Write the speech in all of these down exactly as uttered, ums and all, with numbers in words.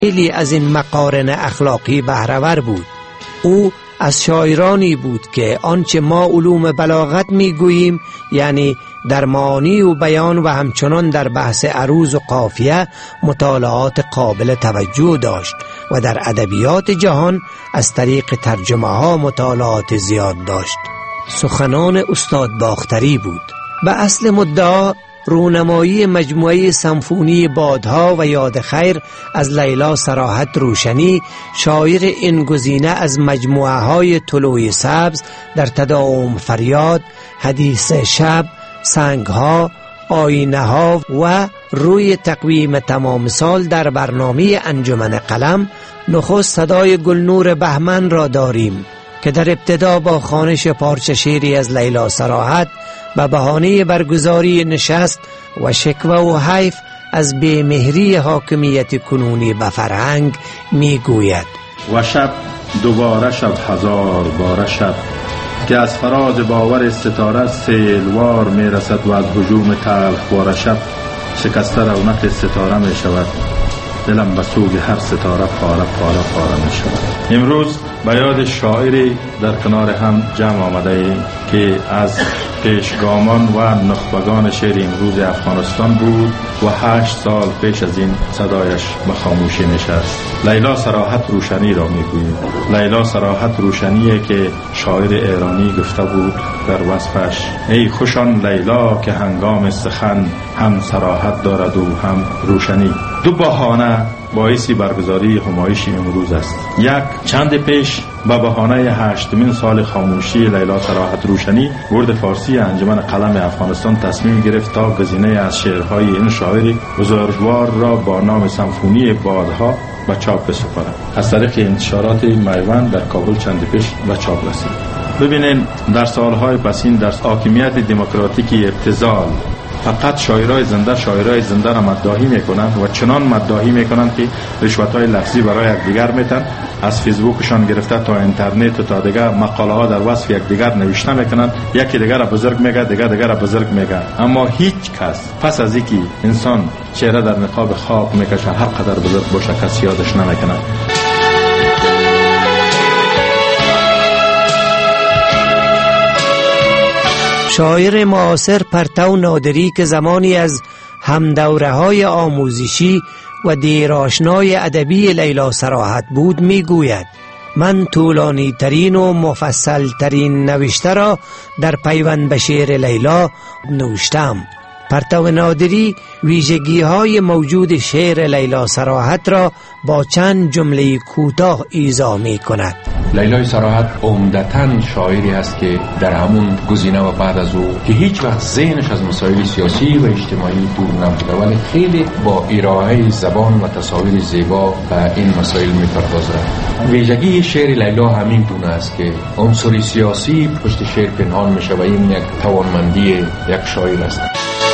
خیلی از این مقارن اخلاقی بهره‌ور بود. او از شاعرانی بود که آنچه ما علوم بلاغت میگوییم، یعنی در معانی و بیان و همچنان در بحث عروض و قافیه مطالعات قابل توجه داشت و در ادبیات جهان از طریق ترجمه ها مطالعات زیاد داشت. سخنان استاد باختری بود. به اصل مدعا رونمایی مجموعه سمفونی بادها و یاد خیر از لیلا صراحت روشنی، شاعر این گزینه از مجموعه های طلوع سبز، در تداوم فریاد، حدیث شب، سنگ ها، آینه ها و روی تقویم تمام سال در برنامه انجمن قلم نخست صدای گلنور بهمن را داریم که در ابتدا با خوانش پارچه شعری از لیلا صراحت به بهانه برگزاری نشست و شکوه و حیف از بی‌مهری حاکمیت کنونی به فرهنگ می گوید: و شب دوباره شب هزار باره شب که از فراز باور ستاره سیلوار می رسد و از هجوم تلخ باره شب شکسته رونق ستاره می شود، دلم به سوگ هر ستاره پاره پاره پاره می شود. امروز به یاد شاعری در کنار هم جمع آمده ایم که از پیشگامان و نخبگان شعر امروز افغانستان بود و هشت سال پیش از این صدایش به خاموشی نشست. لیلا صراحت روشنی را میگوییم. لیلا صراحت روشنیه که شاعر ایرانی گفته بود در وصفش: ای خوشان لیلا که هنگام سخن هم صراحت دارد و هم روشنی. دو بهانه باعث برگزاری همایش امروز است. یک، چند پیش به بهانه هشتمین سال خاموشی لیلا صراحت روشنی، گرد فارسی انجمن قلم افغانستان تصمیم گرفت تا گزینه از شعرهای این شاعر بزرگوار را با نام سمفونی بادها به چاپ بسپارد. از طریق انتشارات میوند در کابل چند پیش به چاپ رسید. ببینید در سالهای پسین در حاکمیت دموکراتیکی ابتذال فقط شاعرای زنده شاعرای زنده را مداحی میکنند و چنان مداحی میکنند که رشوت‌های لفظی برای یکدیگر میتن، از فیسبوکشان گرفته تا اینترنت و تا دیگر مقاله ها در وصف یکدیگر نوشته میکنند. یکی دیگر را بزرگ میگه، دیگر دیگر را بزرگ میگه، اما هیچ کس پس از اینکه انسان چهره در نقاب خاک میکشه هر قدر بزرگ باشه کس یادش نمیکنه. شاعر معاصر پرتو نادری که زمانی از همدوره های آموزشی و دیرآشنای ادبی لیلا صراحت بود میگوید: من طولانی ترین و مفصل ترین نوشته را در پیوند به شعر لیلا نوشتم. پرتو نادری ویژگی های موجود شعر لیلا صراحت را با چند جمله کوتاه ایضاح می کند. لیلا صراحت عمدتاً شاعری است که در همون گزینه و بعد از او که هیچ وقت ذهنش از مسائل سیاسی و اجتماعی دور نبوده، ولی خیلی با ارائه زبان و تصاویر زیبا به این مسائل می‌پردازد. ویژگی شعر لیلا همین گونه است که عنصر سیاسی پشت شعر پنهان میشه و این یک توانمندی یک شاعر است.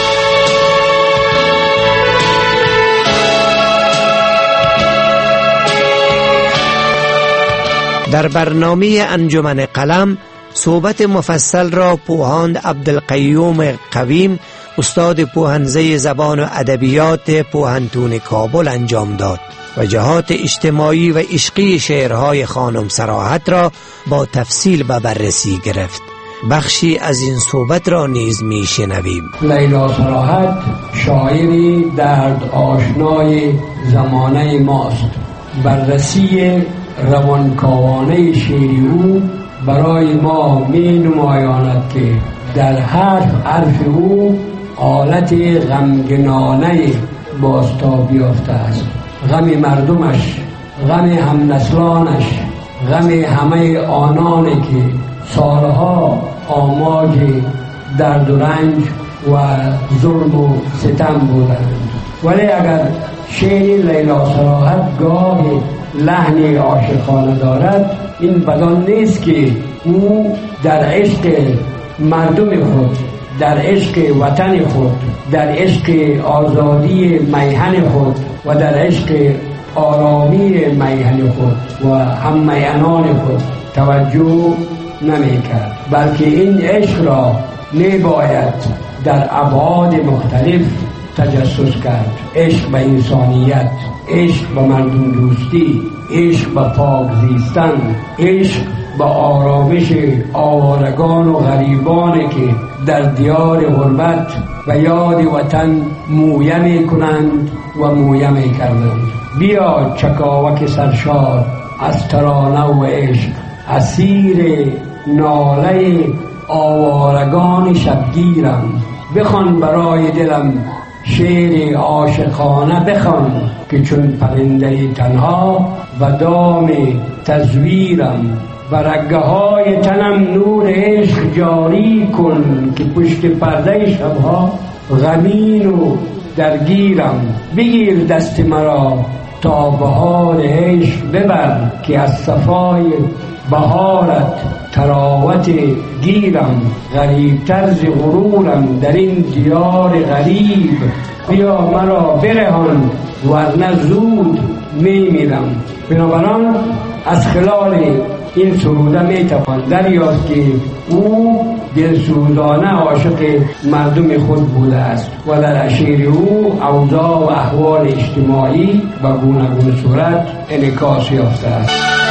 در برنامه انجمن قلم صحبت مفصل را پوهاند عبدالقیوم قویم، استاد پوهنزه زبان و ادبیات پوهنتون کابل انجام داد و جهات اجتماعی و عشقی شعرهای خانم صراحت را با تفصیل به بررسی گرفت. بخشی از این صحبت را نیز می شنویم. لیلا صراحت شاعری درد آشنای زمانه ماست. بررسی روانکاوانه شعری او برای ما می نمایاند که در حرف حرف او حالت غمگنانه بازتاب یافته است. غم مردمش، غم همنسلانش، غم همه آنانی که سالها آماج درد و رنج و ظلم و ستم بودند. ولی اگر شعر لیلا صراحت گاه لحن عاشقانه دارد، این بدان نیست که او در عشق مردم خود، در عشق وطن خود، در عشق آزادی میهن خود و در عشق آرامی میهن خود و هم میهنان خود توجه نمی کرد، بلکه این عشق را می باید در ابعاد مختلف تجسس کرد. عشق به انسانیت، عشق به مردم دوستی، عشق به پاک زیستن، عشق به آرامش آوارگان و غریبانی که در دیار غربت و یاد وطن مویه می کنند و مویه می کردند. بیا چکاوک سرشار از ترانه و عشق، اسیر ناله آوارگان شبگیرم. بخوان برای دلم شعر عاشقانه، بخوان که چون پرنده تنها و دام تزویرم. و رگه های تنم نور عشق جاری کن که پشت پرده شبها غمین و درگیرم. بگیر دست مرا تا بهار عشق ببر که از صفای بهارت تراوت گیرم. غریب طرز غرورم در این دیار غریب، بیا مرا برهان ورنه زود میمیرم. بنابراین از خلال این سروده میتوان دریافت که او دلسوزانه عاشق مردم خود بوده است و در شعر او اوضاع و احوال اجتماعی و گوناگون صورت انعکاس یافته است.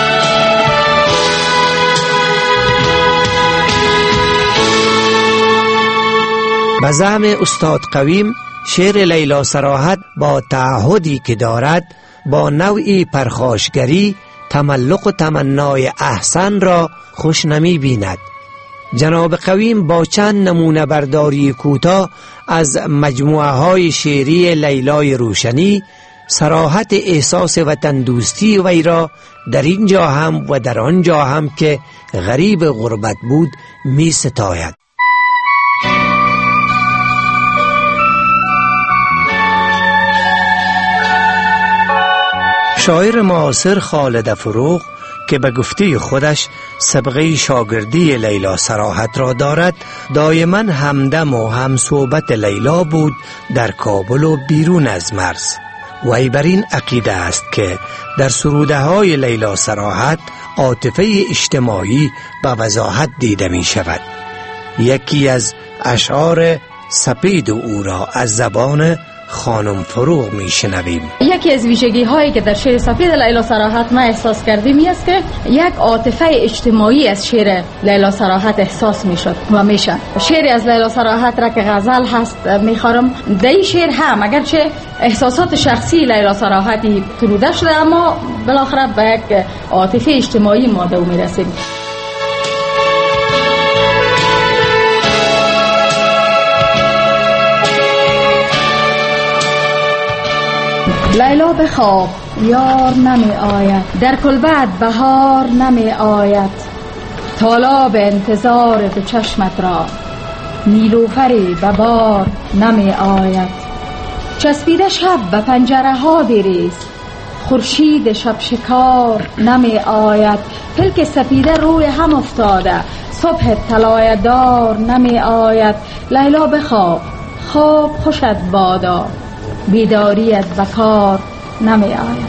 به زعم استاد قویم، شعر لیلا صراحت با تعهدی که دارد با نوعی پرخاشگری تملق و تمنای احسن را خوش نمی بیند. جناب قویم با چند نمونه برداری کوتاه از مجموعه های شعری لیلای روشنی صراحت احساس وطن دوستی وی را در این جا هم و در آن جا هم که غریب غربت بود می ستاید. شاعر معاصر خالد فروغ که به گفته خودش سابقه شاگردی لیلا صراحت را دارد، دائما همدم و همصحبت لیلا بود در کابل و بیرون از مرز. وی بر این عقیده است که در سروده های لیلا صراحت عاطفه اجتماعی به وضاحت دیده می شود. یکی از اشعار سپید او را از زبان خانم فروغ می شنویم. یکی از ویژگی هایی که در شعر سفید لیلا صراحت ما احساس کردیم این است که یک عاطفه اجتماعی از شعر لیلا صراحت احساس می شد و میشه. شعر از لیلا صراحت را که غزل هست میخوارم، در این شعر هم اگرچه احساسات شخصی لیلا صراحتی فروده شده، اما بالاخره به یک عاطفه اجتماعی ما به او میرسیم. لیلا بخواب یار نمی آید، در کلبت بهار نمی آید، طالاب انتظار به چشمت را نیلوفری به بار نمی آید. چسبیده شب به پنجره ها بریز، خورشید شب شکار نمی آید. پلک سپیده روی هم افتاده، صبح طلایه دار نمی آید. لیلا بخواب خواب خوشت بادا، بیداریت بکار نمی آید.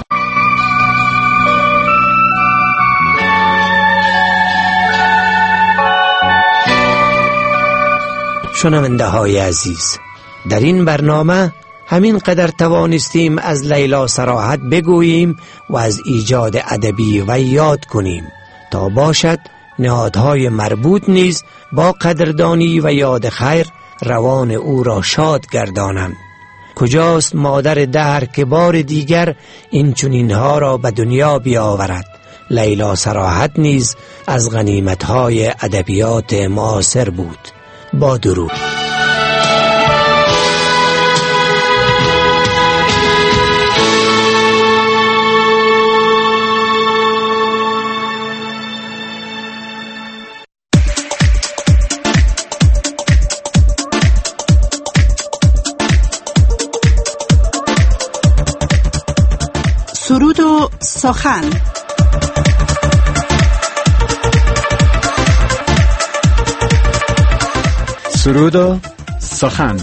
شنونده های عزیز، در این برنامه همین قدر توانستیم از لیلا صراحت بگوییم و از ایجاد ادبی و یاد کنیم تا باشد نهادهای مربوط نیز با قدردانی و یاد خیر روان او را شاد گردانند. کجاست مادر دهر که بار دیگر این چنینها را به دنیا بیاورد؟ لیلا صراحت نیز از غنیمت‌های ادبیات معاصر بود. با درود. سرود و سخن. سرود و سخن.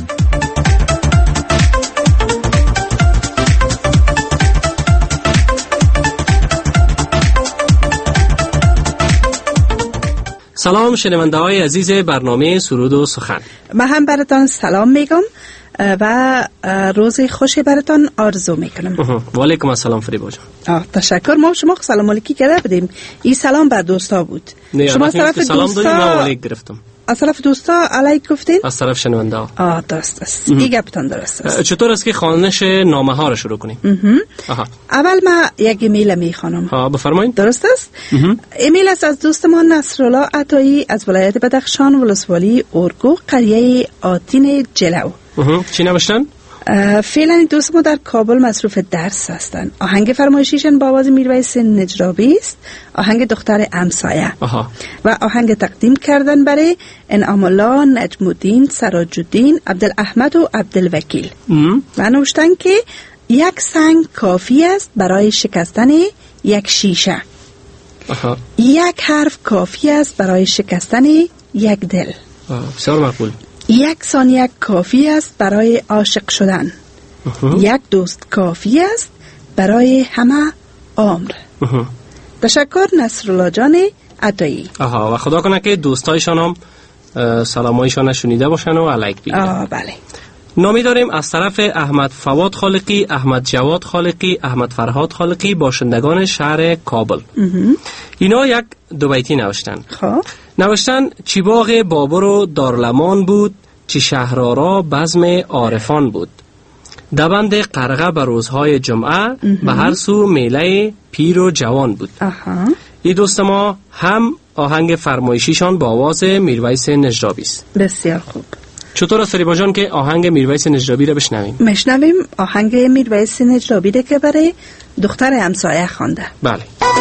سلام شنونده های عزیز برنامه سرود و سخن. من هم براتان سلام میگم. و روز خوشی براتون آرزو میکنم. و علیکم السلام فریبا جان. آه تشکر. ما شما سلام علیکی کرده بدیم. این سلام بر دوستا بود. شما طرف سلام دادیم من علیک گرفتم. از طرف دوستا علیک گفتین؟ از طرف شنونده ها. آه درست است. این گپتان درست است. چطور است که خوانش نامه ها رو شروع کنیم؟ آها. اول ما یک ایمیل میخوانم. ها بفرمایید. درست است؟ ایمیل است از دوستمان نصرالله عطایی از ولایت بدخشان ولسوالی اورگو قریه آتین جلو. چی نوشتن؟ فعلا دوست ما در کابل مصروف درس هستند. آهنگ فرمایشیشان با آواز میرویس نجرابی است، آهنگ دختر همسایه. و آهنگ تقدیم کردن برای انعام الله، نجم الدین، سراج الدین، عبدالاحمد و عبدالوکیل. و نوشتن که یک سنگ کافی است برای شکستن یک شیشه. آها. یک حرف کافی است برای شکستن یک دل. بسیار مقبول. یک ثانیه کافی است برای عاشق شدن. آها. یک دوست کافی است برای همه عمر. آها. تشکر نصرالله جان عطایی. آها و خدا کنه که دوستایشان هم سلامایشان شنیده باشن و علیک بگیرن. آه بله. نامی داریم از طرف احمد فواد خالقی، احمد جواد خالقی، احمد فرهاد خالقی، باشندگان شهر کابل. اینا یک دو بیتی نوشتن. خب نوشتن چی باغ بابر و دارلمان بود، چی شهرارا بزم عارفان بود. دبند قرغه به روزهای جمعه، به هر سو میله پیر و جوان بود. آها. این دوست ما هم آهنگ فرمایشیشان با آواز میرویس نجرابی است. بسیار خوب. چطور است فریبا جان که آهنگ میرویس نجرابی را بشنویم؟ مشنویم آهنگ میرویس نجرابی ده که برای دختر همسایه خوانده. بله.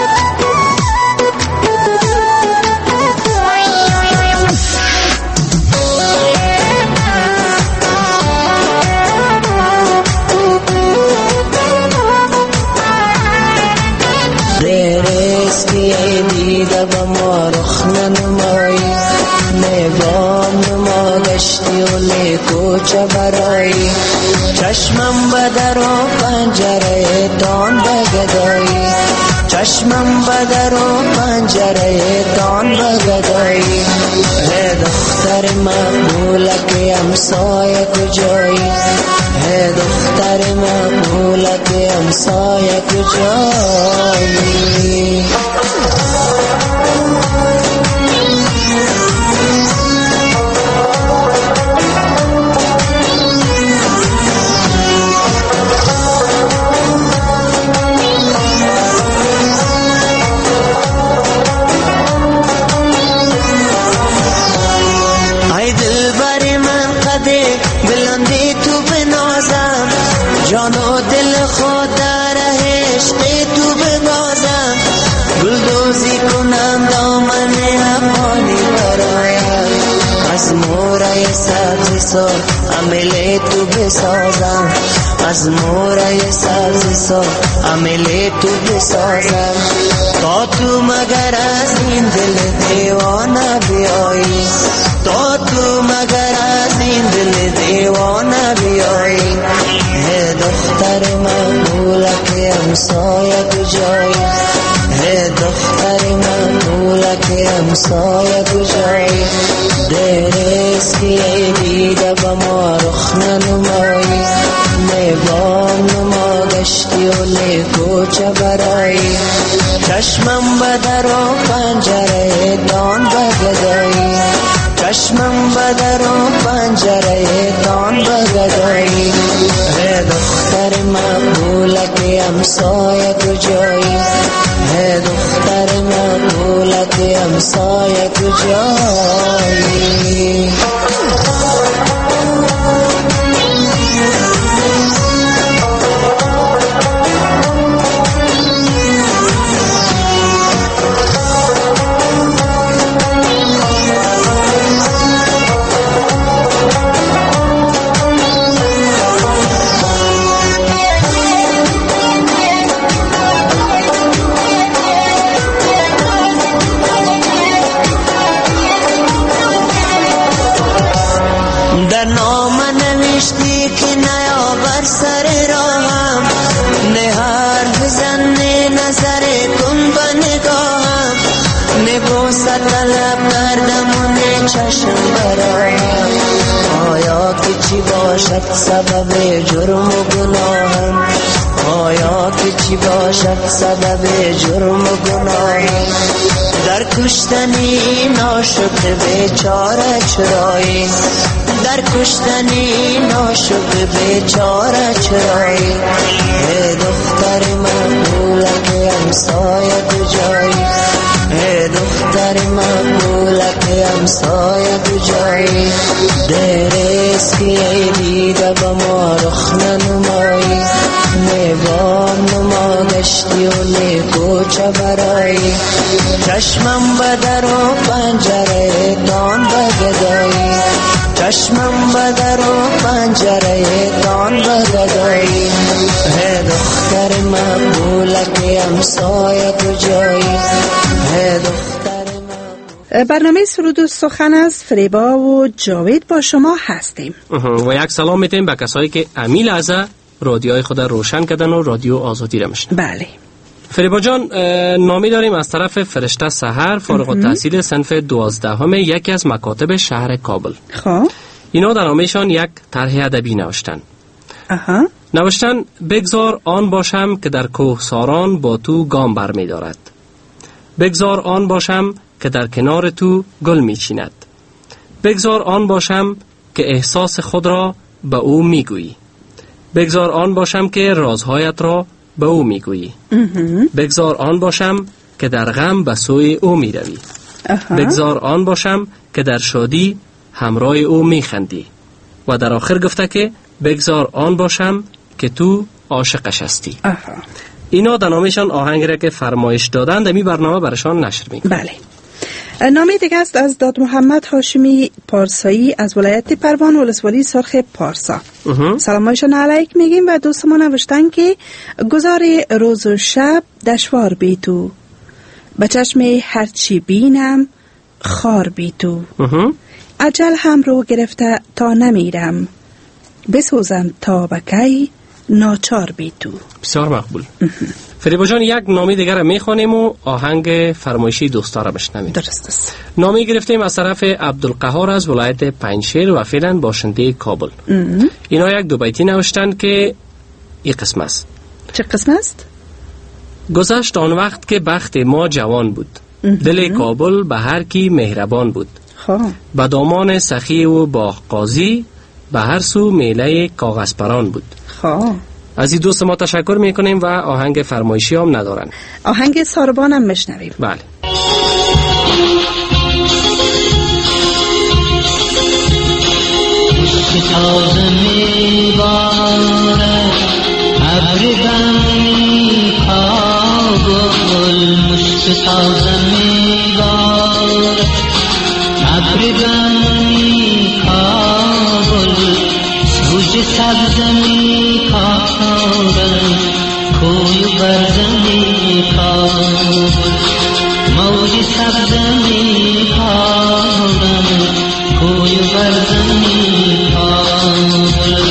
دیده با ما رخ ننمایی، نگام ما گشتی و لیکوچه برایی، چشمم بدر و پنجره دان بگدایی، چشمم بدر و پنجره دان بگدایی. هی دختر مقبوله که همسایه کجایی، هی دختر مقبوله که همسایه کجایی. جان و دل خود در عشق تو ببازم، گلدوزی کنم دامن افغانی برایم، از مورای سبز سا عمل تو بسازم، از مورای سبز سا عمل تو بسازم. تا تو مگر از این دل دیوانه بیایی، تا تو مگر از این دل دیوانه بیایی. هی دختر مقبوله که همسایه کجایی، هی دختر مقبوله که همسایه کجایی. درست که دیده با ما رخ ننمایی، نگام ما گشتی و لیکوچه برایی، چشمم بدر و پنجره دان بگدایی، چشمم بدر و پنجره دان بگدایی. هی دختر مقبوله که همسایه کجایی، هی دختر مقبوله که همسایه کجایی. باشد سبب جرم و گناهم؟ آیا که چی باشد سبب جرم و گناهم؟ در کشتنی ناشکر بیچاره چرایی، در کشتنی ناشکر بیچاره چرایی. ای دختر مقبوله که همسایه دو جایی، ای دختر مقبوله که همسایه دو جایی. دیریست که ای دیده با ما رخ ننمایی، نیبان نما گشتی و نیکو چه برایی. چشمم بدر و پنجره تان بگدایی، چشمم بدر و پنجره تان بگدایی. ای دختر مقبوله که همسایه تو جایی، ای دختر مقبوله. برنامه سرود و سخن از فریبا و جاوید با شما هستیم و یک سلام میتیم به کسایی که امیل از رادیوهای خود روشن کردن و رادیو آزادی را میشنن. بله فریبا جان، نامی داریم از طرف فرشته سحر، فارغ التحصیل صنف دوازدهم یکی از مکاتب شهر کابل. خب اینا در نامه‌شان یک طرح ادبی نوشتن. اها نوشتن بگذار آن باشم که در کوهساران با تو گام بر می دارد، بگذار آن باشم که در کنار تو گل می چیند، بگذار آن باشم که احساس خود را به او می گویی، بگذار آن باشم که رازهایت را به او می گویی، بگذار آن باشم که در غم به سوی او می روی، بگذار آن باشم که در شادی همراه او می خندی. و در آخر گفته که بگذار آن باشم که تو عاشقش هستی. اینا در نامشان آهنگی را که فرمایش دادند می برنامه برشان نشر می کنند. بله. نامه دیگه است از داد محمد هاشمی پارسایی از ولایت پروان ولسوالی سرخ پارسا. سلامایشان علیک میگیم و دوست ما نوشتن که گذار روز و شب دشوار بی تو، به چشم هرچی بینم خار بی تو، اجل هم رو گرفته تا نمیرم، بسوزم تا بکی ناچار بی تو. بسیار مقبول. فریبا جان، یک نامه دیگر را میخوانیم و آهنگ فرمایشی دوستا را بشنویم. درست است. نامه گرفتیم از طرف عبدالقهار از ولایت پنجشیر و فعلا باشنده کابل. اه. اینا یک دو بیتی نوشتن که این قسم است. چه قسم است؟ گذشت آن وقت که بخت ما جوان بود، اه. دل کابل به هر کی مهربان بود، به دامان سخی و باغ قاضی، به هر سو میله کاغذ پران بود. خواه از این دوست ما تشکر میکنیم و آهنگ فرمایشی هم ندارن. آهنگ ساربان هم بشنویم. بله. تازه میباره ابریدن کابل، مشت تازه میباره ابریدن کابل، سوژ سبز میکاره کوی برز میکاره، موج سبز میکاره کوی برز میکاره.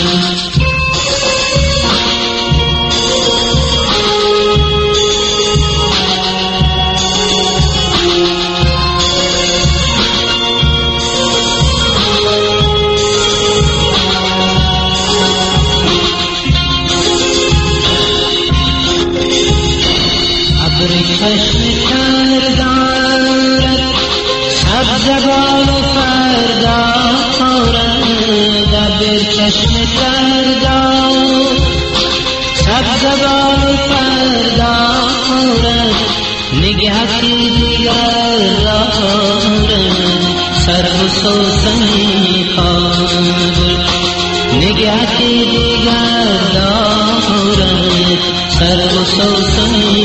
چشم تر دارد سبزگال و فردا خورد، ابر چشم تر دارد سبزگال و فردا خورد، نگهتی دیگر دارد سر و سوسنی کابل، نگهتی دیگر دارد سر و سوسنی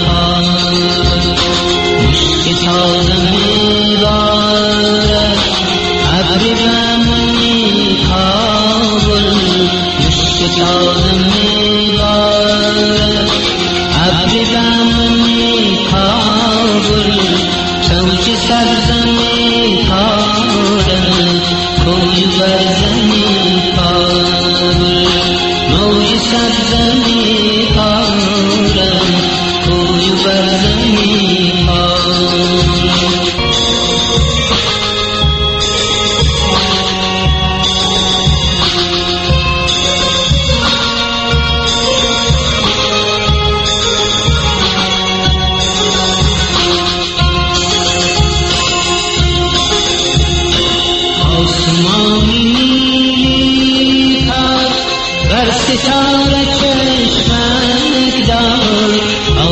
تازه میبارد ابریدن کابل، مشک تازه میبارد ابریدن کابل، سوچ سبز میکارد کوی برز میکارد، موج سبز میکارد کوی برز میکارد.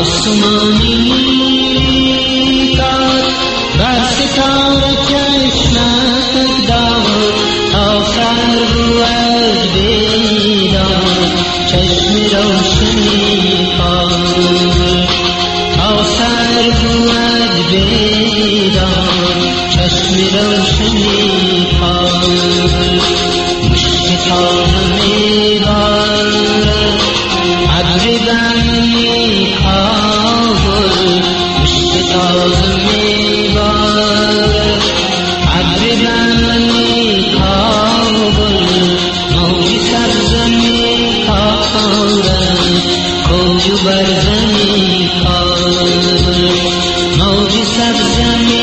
آسمانی داد بر ستاره چشمک داد تا سر بود بیدار چشم روشنی پاد تا سر بود بیدار چشم روشنی پاد مشک تازه میبارد عبر بنی کابل مشک تازه میبارد عبر بنی کابل موج سبز میخارد کوج و برزنی کابل موج سبز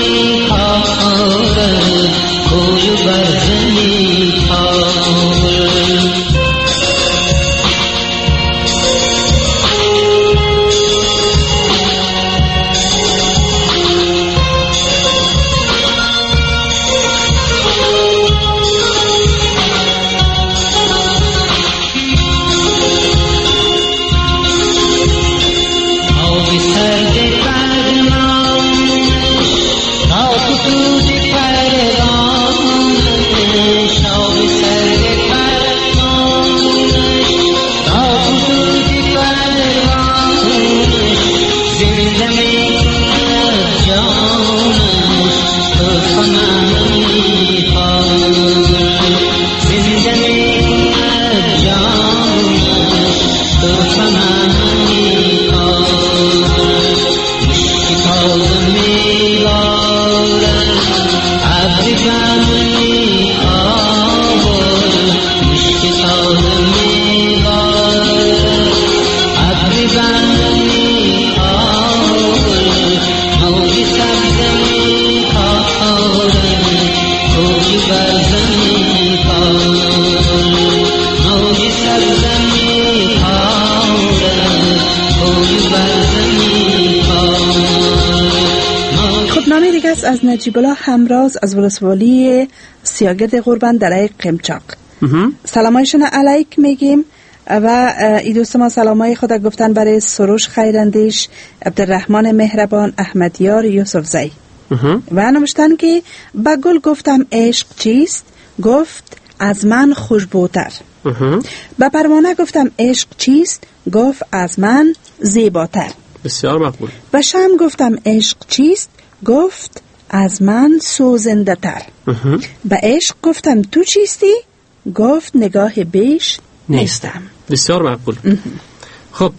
میخارد کوج و برزنی کابل از نجیب الله همراز از ولسوالی سیاگرد قربان در قمچاق سلامایشون علیک میگیم و ای دوست ما سلامای خود گفتن برای سروش خیراندیش عبدالرحمن مهربان احمدیار یوسف زی و نوشتن که با گل گفتم عشق چیست گفت از من خوشبوتر با پروانه گفتم عشق چیست گفت از من زیباتر بسیار مقبول و شم گفتم عشق چیست گفت از من سوزنده تر به عشق گفتم تو چیستی گفت نگاه بیش نیستم بسیار مقبول خب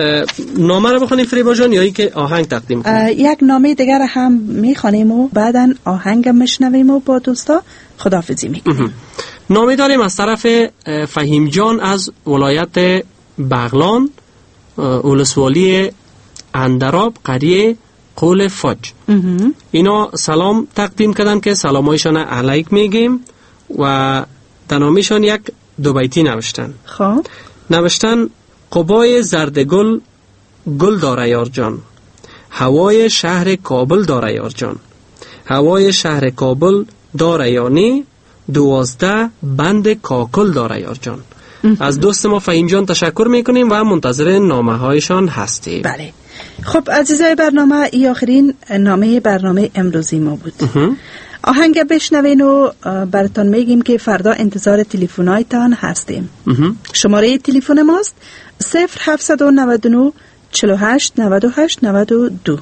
نامه رو بخونیم فریبا جان یا ای که آهنگ تقدیم کنیم یک نامه دیگر هم میخوانیم و بعدن آهنگ میشنویم و با دوستا خداحافظی میکنیم نامه داریم از طرف فهیم جان از ولایت بغلان ولسوالی اندراب قریه قول فج اینا سلام تقدیم کردن که سلامایشان علیک میگیم و دنامیشان یک دو بیتی نوشتن خب نوشتن قبای زردگل گل داره یار جان هوای شهر کابل داره یار جان هوای شهر کابل داره یانی دوازده بند کاکل داره یار جان از دوست ما فهیم جان تشکر میکنیم و منتظر نامه هایشان هستیم. بله خب عزیزای برنامه ای آخرین نامه برنامه امروزی ما بود. آهنگ بشنوین و براتون میگیم که فردا انتظار تلفن‌هایتان هستیم. شماره تلفن ماست صفر هفتصد و نود و نه چهل و هشت نود و هشت نود و دو.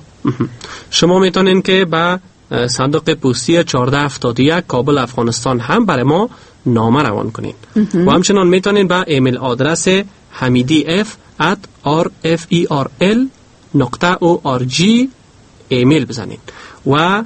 شما میتونین که با صندوق پستی چهارده هفتاد و یک کابل افغانستان هم برای ما نامه روان کنین و همچنان میتونین با ایمیل آدرس حمیدی اف ات آر اف ای آر ال نقطه او آر جی ایمیل بزنین و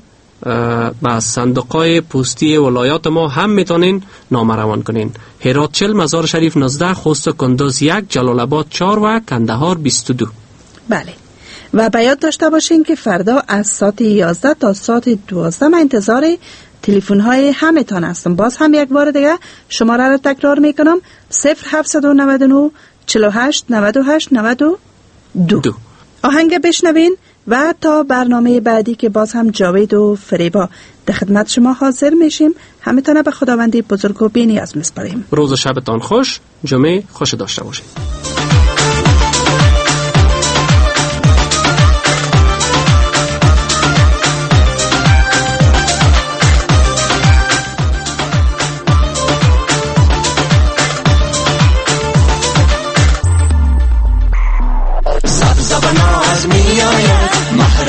با صندوقای پستی ولایات ما هم میتونین نامه روان کنین. هرات چل، مزار شریف نوزده، خوست و کندوز یک، جلال آباد چهار و کندهار بیست و دو. بله و باید داشته باشین که فردا از ساعت یازده تا ساعت دوازده من انتظار تلفن های همتان هستم. باز هم یک بار دیگه شماره را تکرار میکنم صفر هفتصد و نود و نه چهل و هشت نود و هشت نود و دو. دو. آهنگ بشنوین و تا برنامه بعدی که باز هم جاوید و فریبا در خدمت شما حاضر میشیم همتان به خداوندی بزرگ و بی‌نیاز میسپاریم. روز و شبتان خوش، جمعه خوش داشته باشید.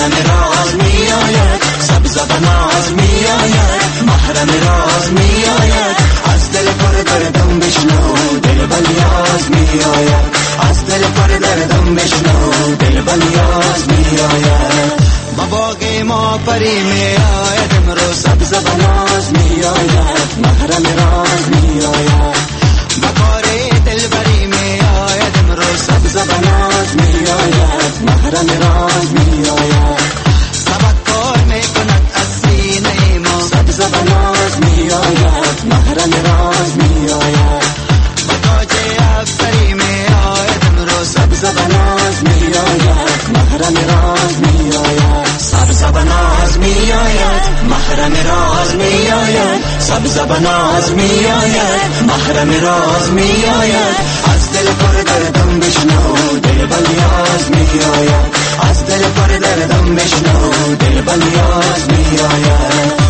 محرم راز می آید، سبز بناز می آید، محرم راز می آید، از دل پر دردم بشنو دل بلیاز می آید، از دل پر دردم بشنو دل بلیاز می آید. با باغ ما پری می آید امروز سبز بناز می آید، محرم راز می آید. با کار دلبری می آید امروز سبز بناز می آید، محرم راز می آید. تبکر می کند از سینه ما سبز بناز می آید، محرم راز می آید. با تاج افسری می آید امروز سبز بناز می آید، محرم راز می آید. سبز بناز می آید، محرم راز می آید، سبز بناز می آید، محرم راز می آید، از دل پر دردم بشنو دل بلیاز می آید، از دل پر دردم بشنو دل بلیاز می آید.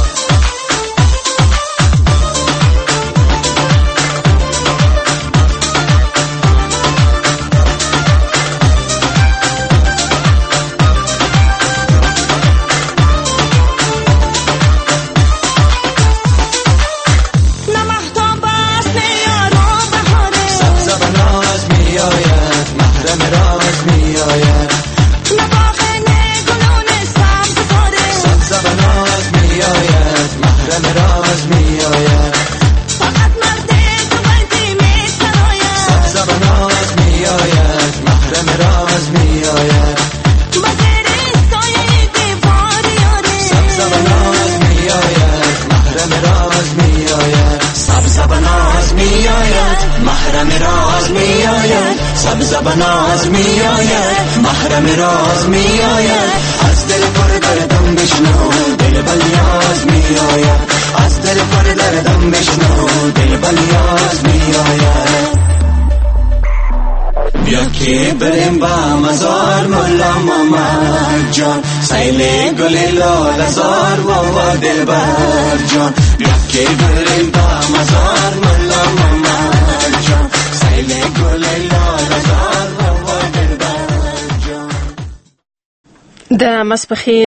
سبز بناز می آید، محرم راز می آید، از دل پر دردم بشنو دل بلیاز می آید، از دل پر دردم بشنو دل بلیاز می آید. بیا که بریم با مزار مولا محمد جان، سیل گل لاله زار و دلبر جان. بیا که بریم با مزار مولا محمد جان، سیل گل لاله زار و دلبر جان. د مسبخي